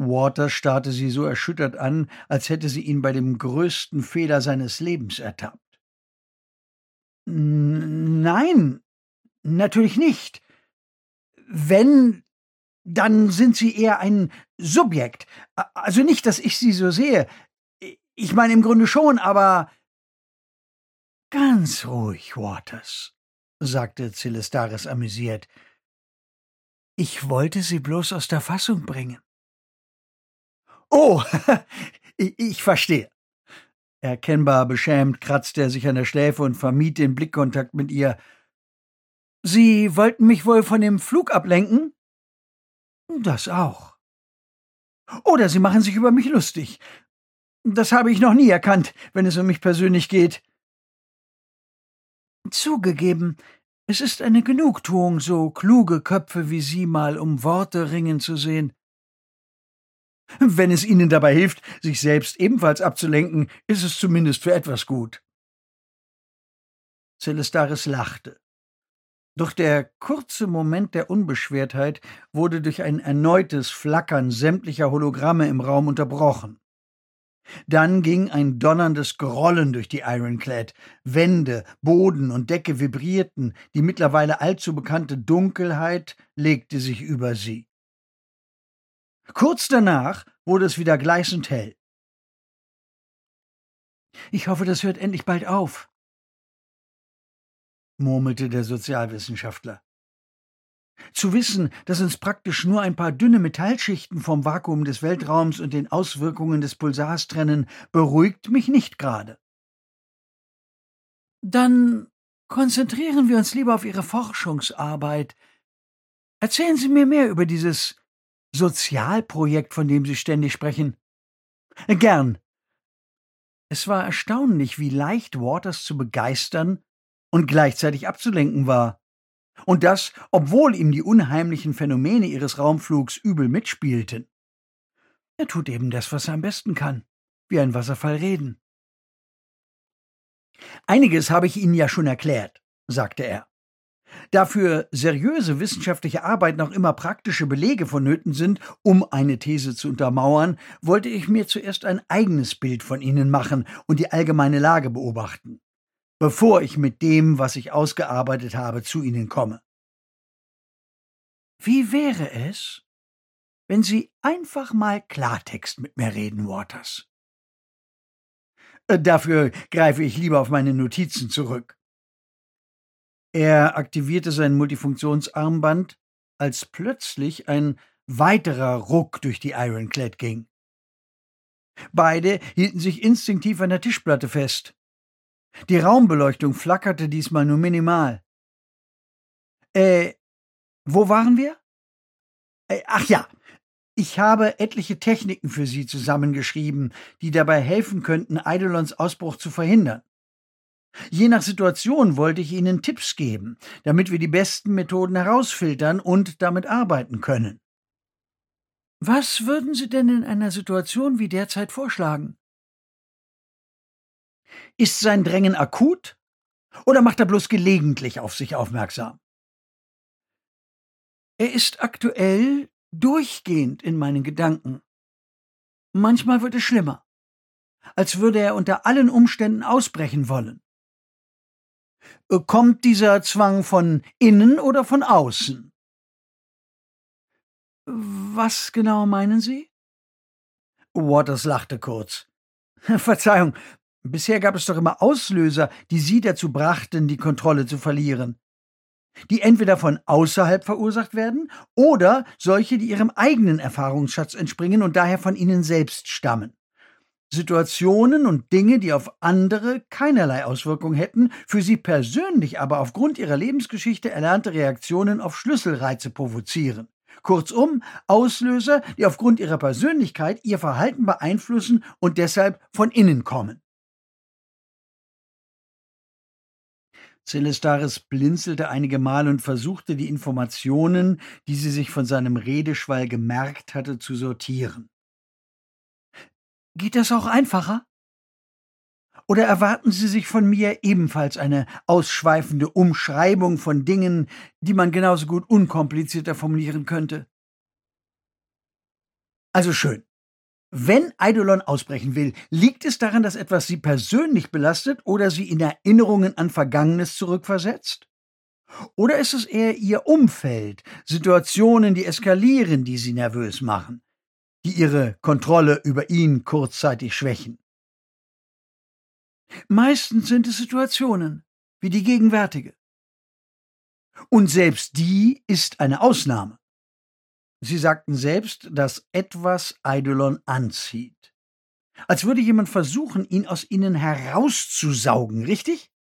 Waters starrte sie so erschüttert an, als hätte sie ihn bei dem größten Fehler seines Lebens ertappt. Nein, natürlich nicht. Wenn, dann sind Sie eher ein Subjekt. Also nicht, dass ich Sie so sehe. Ich meine im Grunde schon, aber ganz ruhig, Waters, sagte Celestaris amüsiert. Ich wollte Sie bloß aus der Fassung bringen. Oh, ich verstehe. Erkennbar beschämt kratzte er sich an der Schläfe und vermied den Blickkontakt mit ihr. Sie wollten mich wohl von dem Flug ablenken? Das auch. Oder Sie machen sich über mich lustig. Das habe ich noch nie erkannt, wenn es um mich persönlich geht. Zugegeben, es ist eine Genugtuung, so kluge Köpfe wie Sie mal um Worte ringen zu sehen. Wenn es Ihnen dabei hilft, sich selbst ebenfalls abzulenken, ist es zumindest für etwas gut. Celestaris lachte. Doch der kurze Moment der Unbeschwertheit wurde durch ein erneutes Flackern sämtlicher Hologramme im Raum unterbrochen. Dann ging ein donnerndes Grollen durch die Ironclad. Wände, Boden und Decke vibrierten, die mittlerweile allzu bekannte Dunkelheit legte sich über sie. Kurz danach wurde es wieder gleißend hell. »Ich hoffe, das hört endlich bald auf«, murmelte der Sozialwissenschaftler. Zu wissen, dass uns praktisch nur ein paar dünne Metallschichten vom Vakuum des Weltraums und den Auswirkungen des Pulsars trennen, beruhigt mich nicht gerade. Dann konzentrieren wir uns lieber auf Ihre Forschungsarbeit. Erzählen Sie mir mehr über dieses Sozialprojekt, von dem Sie ständig sprechen. Gern. Es war erstaunlich, wie leicht Waters zu begeistern und gleichzeitig abzulenken war. Und das, obwohl ihm die unheimlichen Phänomene ihres Raumflugs übel mitspielten. Er tut eben das, was er am besten kann, wie ein Wasserfall reden. Einiges habe ich Ihnen ja schon erklärt, sagte er. Da für seriöse wissenschaftliche Arbeit noch immer praktische Belege vonnöten sind, um eine These zu untermauern, wollte ich mir zuerst ein eigenes Bild von Ihnen machen und die allgemeine Lage beobachten, bevor ich mit dem, was ich ausgearbeitet habe, zu Ihnen komme. Wie wäre es, wenn Sie einfach mal Klartext mit mir reden, Waters? Dafür greife ich lieber auf meine Notizen zurück. Er aktivierte sein Multifunktionsarmband, als plötzlich ein weiterer Ruck durch die Ironclad ging. Beide hielten sich instinktiv an der Tischplatte fest. Die Raumbeleuchtung flackerte diesmal nur minimal. Wo waren wir? Ach ja, ich habe etliche Techniken für Sie zusammengeschrieben, die dabei helfen könnten, Eidolons Ausbruch zu verhindern. Je nach Situation wollte ich Ihnen Tipps geben, damit wir die besten Methoden herausfiltern und damit arbeiten können. Was würden Sie denn in einer Situation wie derzeit vorschlagen? Ist sein Drängen akut oder macht er bloß gelegentlich auf sich aufmerksam? Er ist aktuell durchgehend in meinen Gedanken. Manchmal wird es schlimmer, als würde er unter allen Umständen ausbrechen wollen. Kommt dieser Zwang von innen oder von außen? Was genau meinen Sie? Waters lachte kurz. Verzeihung, bisher gab es doch immer Auslöser, die Sie dazu brachten, die Kontrolle zu verlieren. Die entweder von außerhalb verursacht werden oder solche, die Ihrem eigenen Erfahrungsschatz entspringen und daher von Ihnen selbst stammen. Situationen und Dinge, die auf andere keinerlei Auswirkung hätten, für Sie persönlich aber aufgrund Ihrer Lebensgeschichte erlernte Reaktionen auf Schlüsselreize provozieren. Kurzum, Auslöser, die aufgrund ihrer Persönlichkeit Ihr Verhalten beeinflussen und deshalb von innen kommen. Celestaris blinzelte einige Mal und versuchte, die Informationen, die sie sich von seinem Redeschwall gemerkt hatte, zu sortieren. Geht das auch einfacher? Oder erwarten Sie sich von mir ebenfalls eine ausschweifende Umschreibung von Dingen, die man genauso gut unkomplizierter formulieren könnte? Also schön. Wenn Eidolon ausbrechen will, liegt es daran, dass etwas sie persönlich belastet oder sie in Erinnerungen an Vergangenes zurückversetzt? Oder ist es eher ihr Umfeld, Situationen, die eskalieren, die sie nervös machen, die ihre Kontrolle über ihn kurzzeitig schwächen? Meistens sind es Situationen, wie die gegenwärtige. Und selbst die ist eine Ausnahme. Sie sagten selbst, dass etwas Eidolon anzieht. Als würde jemand versuchen, ihn aus ihnen herauszusaugen, richtig?